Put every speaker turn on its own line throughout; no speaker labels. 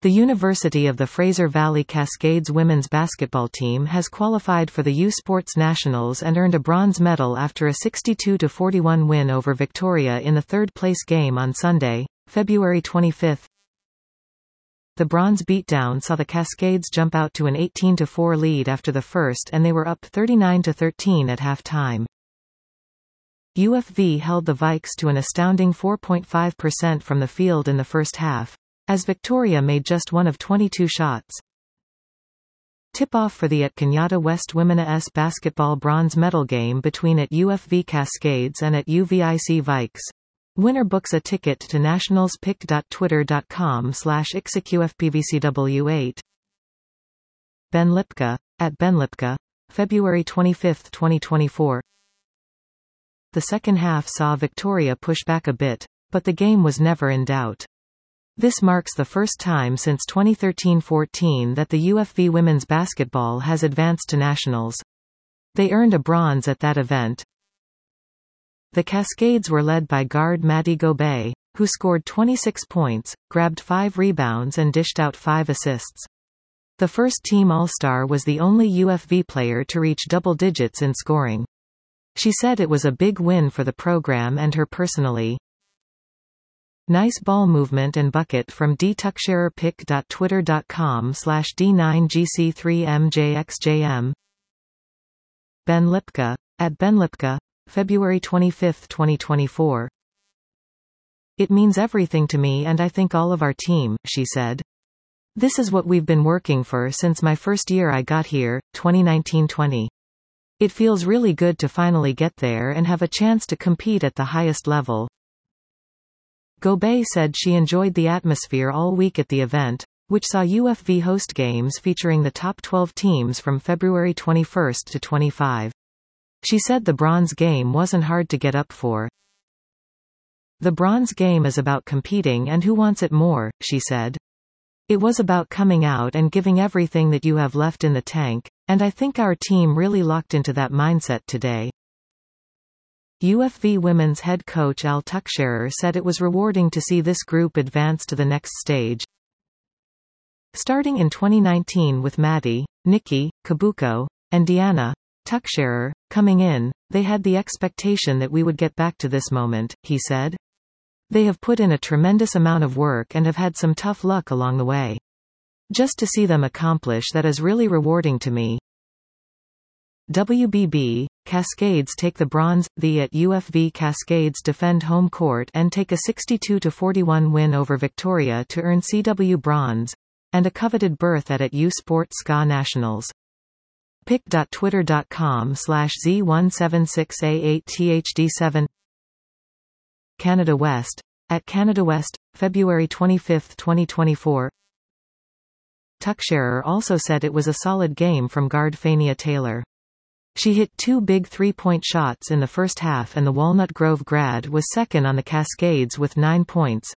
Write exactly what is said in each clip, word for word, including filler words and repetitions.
The University of the Fraser Valley Cascades women's basketball team has qualified for the U Sports Nationals and earned a bronze medal after a sixty-two to forty-one win over Victoria in the third-place game on Sunday, February twenty-fifth. The bronze beatdown saw the Cascades jump out to an eighteen to four lead after the first, and they were up thirty-nine to thirteen at halftime. U F V held the Vikes to an astounding four point five percent from the field in the first half, as Victoria made just one of twenty-two shots. Tip-off for the at Kenyatta West Women's basketball bronze medal game between at U F V Cascades and at U V I C Vikes. Winner books a ticket to nationals pick dot twitter dot com slash I C S Q F P V C W eight. Ben Lipka, at Ben Lipka, February twenty-fifth twenty twenty-four. The second half saw Victoria push back a bit, but the game was never in doubt. This marks the first time since twenty thirteen fourteen that the U F V women's basketball has advanced to nationals. They earned a bronze at that event. The Cascades were led by guard Maddie Gobey, who scored twenty-six points, grabbed five rebounds and dished out five assists. The first-team All-Star was the only U F V player to reach double digits in scoring. She said it was a big win for the program and her personally. Nice ball movement and bucket from D Tucksharer pick dot twitter dot com slash D nine G C three M J X J M. Ben Lipka, at Ben Lipka, February twenty-fifth twenty twenty-four. It means everything to me and I think all of our team, she said. This is what we've been working for since my first year I got here, twenty nineteen twenty. It feels really good to finally get there and have a chance to compete at the highest level. Gobey said she enjoyed the atmosphere all week at the event, which saw U F V host games featuring the top twelve teams from February twenty-first to twenty-fifth. She said the bronze game wasn't hard to get up for. The bronze game is about competing and who wants it more, she said. It was about coming out and giving everything that you have left in the tank, and I think our team really locked into that mindset today. U F V women's head coach Al Tucksharer said it was rewarding to see this group advance to the next stage. Starting in twenty nineteen with Maddie, Nikki, Kabuko, and Deanna Tucksharer coming in, they had the expectation that we would get back to this moment, he said. They have put in a tremendous amount of work and have had some tough luck along the way. Just to see them accomplish that is really rewarding to me. W B B, Cascades take the bronze. The at U F V Cascades defend home court and take a sixty-two to forty-one win over Victoria to earn C W bronze, and a coveted berth at at U Sports S C A Nationals. pick dot twitter dot com slash Z one seven six A eight T H D seven. Canada West, at Canada West, February twenty-fifth twenty twenty-four. Tucksharer also said it was a solid game from guard Fania Taylor. She hit two big three-point shots in the first half and the Walnut Grove grad was second on the Cascades with nine points.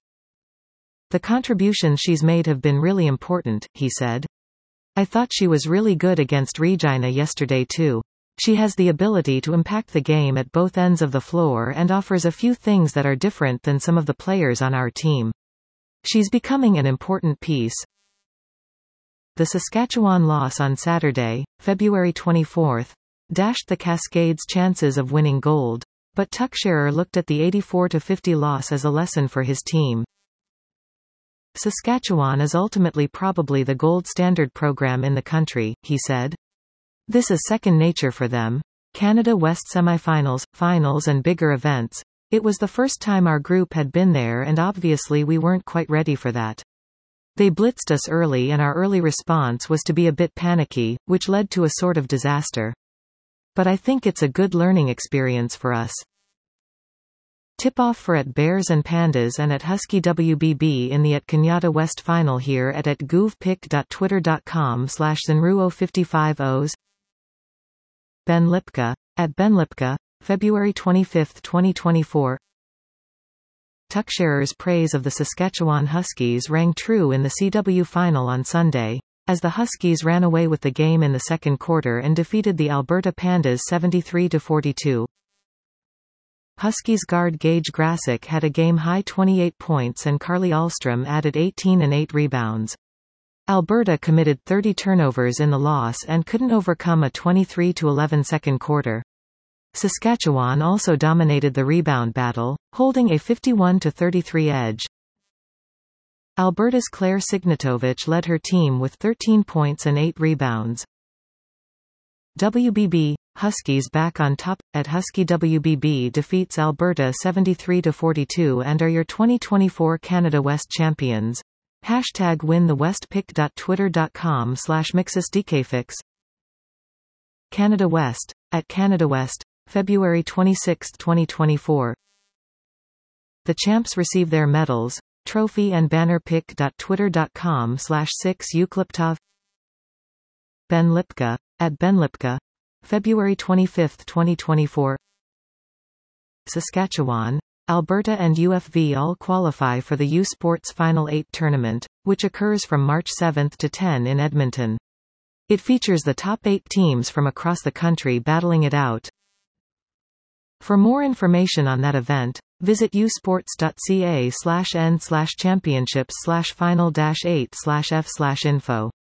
The contributions she's made have been really important, he said. I thought she was really good against Regina yesterday too. She has the ability to impact the game at both ends of the floor and offers a few things that are different than some of the players on our team. She's becoming an important piece. The Saskatchewan loss on Saturday, February twenty-fourth, dashed the Cascades' chances of winning gold, but Tucksharer looked at the eighty-four to fifty loss as a lesson for his team. Saskatchewan is ultimately probably the gold standard program in the country, he said. This is second nature for them. Canada West semifinals, finals and bigger events. It was the first time our group had been there and obviously we weren't quite ready for that. They blitzed us early and our early response was to be a bit panicky, which led to a sort of disaster. But I think it's a good learning experience for us. Tip-off for at Bears and Pandas and at Husky W B B in the at Kenyatta West final here at at govpick dot twitter dot com slash Zenruo fifty-five O's. Ben Lipka, at Ben Lipka, February twenty-fifth twenty twenty-four. Tucksharer's praise of the Saskatchewan Huskies rang true in the C W final on Sunday, as the Huskies ran away with the game in the second quarter and defeated the Alberta Pandas seventy-three to forty-two. Huskies guard Gage Grassick had a game-high twenty-eight points and Carly Ahlstrom added eighteen and eight rebounds. Alberta committed thirty turnovers in the loss and couldn't overcome a twenty-three to eleven second quarter. Saskatchewan also dominated the rebound battle, holding a fifty-one to thirty-three edge. Alberta's Claire Signatovich led her team with thirteen points and eight rebounds. W B B, Huskies back on top. At Husky W B B defeats Alberta seventy-three to forty-two and are your twenty twenty-four Canada West champions. Hashtag win the West pick. Twitter dot com slash mixusdkfix. Canada West. At Canada West, February twenty-sixth twenty twenty-four. The champs receive their medals, trophy and banner. Pick. Twitter dot com slash six Eucliptov. Ben Lipka. At Ben Lipka, February twenty-fifth twenty twenty-four. Saskatchewan. Alberta and U F V all qualify for the U Sports Final eight tournament, which occurs from March seventh to tenth in Edmonton. It features the top eight teams from across the country battling it out. For more information on that event, visit usports.ca slash n slash championships slash final dash eight slash f slash info.